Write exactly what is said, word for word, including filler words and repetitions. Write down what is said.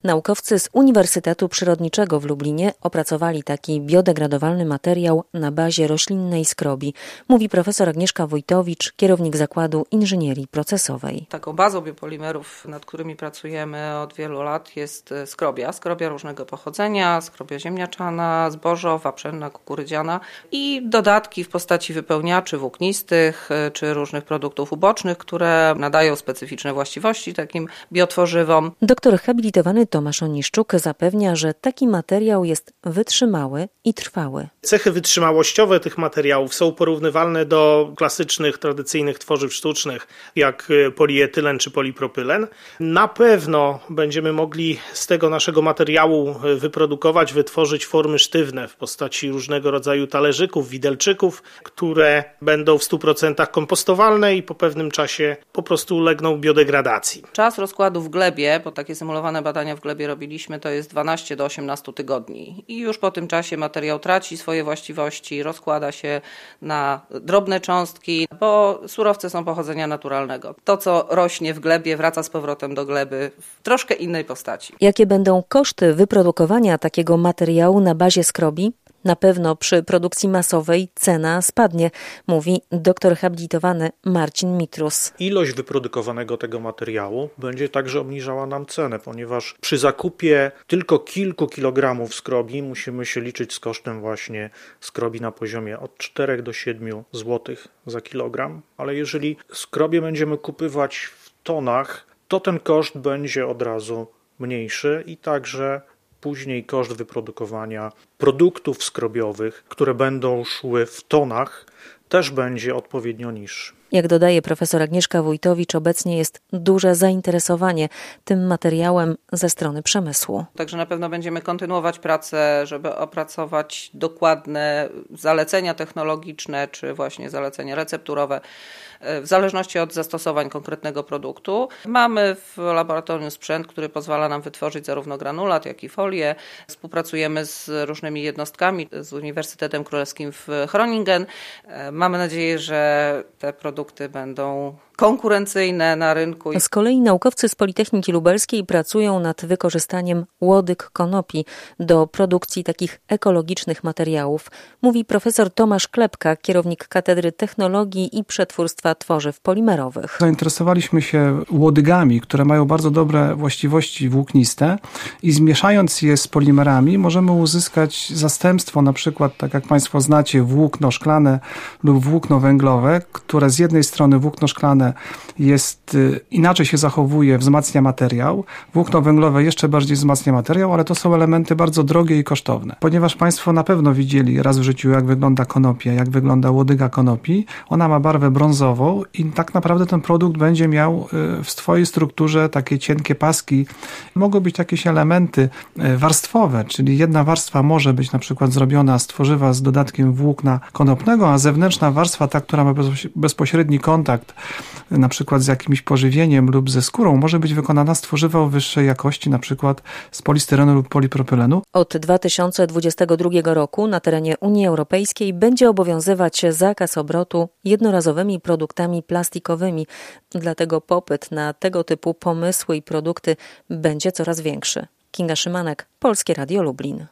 Naukowcy z Uniwersytetu Przyrodniczego w Lublinie opracowali taki biodegradowalny materiał na bazie roślinnej skrobi, mówi profesor Agnieszka Wojtowicz, kierownik Zakładu Inżynierii Procesowej. Taką bazą biopolimerów, nad którymi pracujemy od wielu lat, jest skrobia. Skrobia różnego pochodzenia, skrobia ziemniaczana, zbożowa, pszenna, kukurydziana i dodatki w postaci wypełniaczy włóknistych czy różnych produktów ubocznych, które nadają specyficzne właściwości takim biotworzywom. Doktor habilitowany Tomasz Oniszczuk zapewnia, że taki materiał jest wytrzymały i trwały. Cechy wytrzymałościowe tych materiałów są porównywalne do klasycznych, tradycyjnych tworzyw sztucznych, jak polietylen czy polipropylen. Na pewno będziemy mogli z tego naszego materiału wyprodukować, wytworzyć formy sztywne w postaci różnego rodzaju talerzyków, widelczyków, które będą w stu procentach kompostowalne i po pewnym czasie po prostu ulegną biodegradacji. Czas rozkładu w glebie, bo takie symulowane badania w glebie robiliśmy, to jest dwanaście do osiemnastu tygodni. I już po tym czasie materiał traci swoje właściwości, rozkłada się na drobne cząstki, bo surowce są pochodzenia naturalnego. To, co rośnie w glebie, wraca z powrotem do gleby w troszkę innej postaci. Jakie będą koszty wyprodukowania takiego materiału na bazie skrobi? Na pewno przy produkcji masowej cena spadnie, mówi doktor habilitowany Marcin Mitrus. Ilość wyprodukowanego tego materiału będzie także obniżała nam cenę, ponieważ przy zakupie tylko kilku kilogramów skrobi musimy się liczyć z kosztem właśnie skrobi na poziomie od czterech do siedmiu złotych za kilogram, ale jeżeli skrobię będziemy kupywać w tonach, to ten koszt będzie od razu mniejszy i także później koszt wyprodukowania produktów skrobiowych, które będą szły w tonach, też będzie odpowiednio niższy. Jak dodaje profesor Agnieszka Wojtowicz, obecnie jest duże zainteresowanie tym materiałem ze strony przemysłu. Także na pewno będziemy kontynuować pracę, żeby opracować dokładne zalecenia technologiczne, czy właśnie zalecenia recepturowe, w zależności od zastosowań konkretnego produktu. Mamy w laboratorium sprzęt, który pozwala nam wytworzyć zarówno granulat, jak i folię. Współpracujemy z różnymi jednostkami, z Uniwersytetem Królewskim w Groningen. Mamy nadzieję, że te produkty będą konkurencyjne na rynku. Z kolei naukowcy z Politechniki Lubelskiej pracują nad wykorzystaniem łodyg konopi do produkcji takich ekologicznych materiałów, mówi profesor Tomasz Klepka, kierownik Katedry Technologii i Przetwórstwa Tworzyw Polimerowych. Zainteresowaliśmy się łodygami, które mają bardzo dobre właściwości włókniste i zmieszając je z polimerami możemy uzyskać zastępstwo, na przykład, tak jak Państwo znacie, włókno szklane lub włókno węglowe, które z jednej strony włókno szklane jest, inaczej się zachowuje, wzmacnia materiał. Włókno węglowe jeszcze bardziej wzmacnia materiał, ale to są elementy bardzo drogie i kosztowne. Ponieważ Państwo na pewno widzieli raz w życiu, jak wygląda konopia, jak wygląda łodyga konopi. Ona ma barwę brązową i tak naprawdę ten produkt będzie miał w swojej strukturze takie cienkie paski. Mogą być jakieś elementy warstwowe, czyli jedna warstwa może być na przykład zrobiona z tworzywa z dodatkiem włókna konopnego, a zewnętrzna warstwa, ta, która ma bezpośredni kontakt na przykład z jakimś pożywieniem lub ze skórą, może być wykonana z tworzywa o wyższej jakości, na przykład z polistyrenu lub polipropylenu. Od dwa tysiące dwudziestego drugiego roku na terenie Unii Europejskiej będzie obowiązywać zakaz obrotu jednorazowymi produktami plastikowymi. Dlatego popyt na tego typu pomysły i produkty będzie coraz większy. Kinga Szymanek, Polskie Radio Lublin.